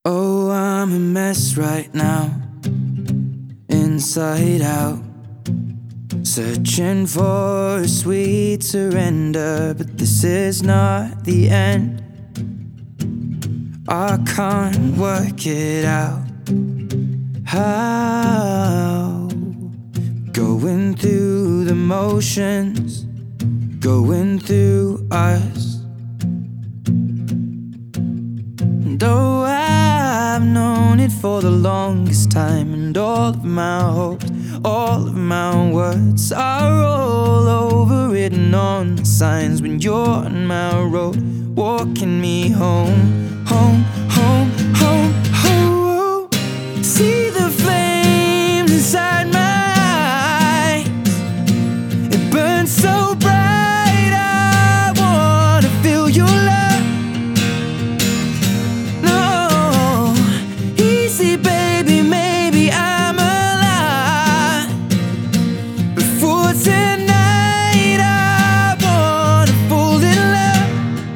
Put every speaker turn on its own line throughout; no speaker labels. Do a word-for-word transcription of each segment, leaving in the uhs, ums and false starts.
Oh, I'm a mess right now, inside out, searching for a sweet surrender, but this is not the end. I can't work it out. How? Going through the motions, going through us. And oh, I've known it for the longest time, and all of my hopes, all of my words are all over, written on the signs when you're on my road, walking me home, home, home, home, home. See the flames inside my eyes, it burns so bright, I wanna feel your love. No, easy baby, maybe I'm alive. Before tonight, I wanna fall in love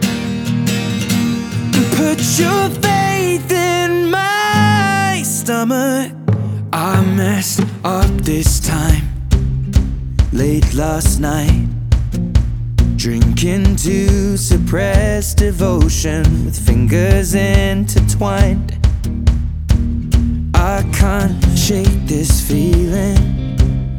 and put your faith in my stomach. I messed up this time, late last night, drinking to suppress devotion with fingers intertwined. I can't shake this feeling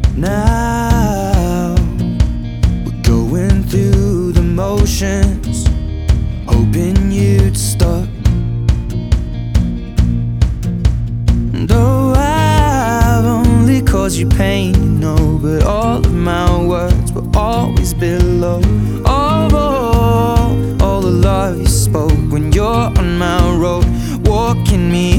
now. We're going through the motions, hoping you'd stop. And oh, I've only caused you pain, you know, but all of my words were always below. Oh, oh, all the love you spoke when you're on my road, walking me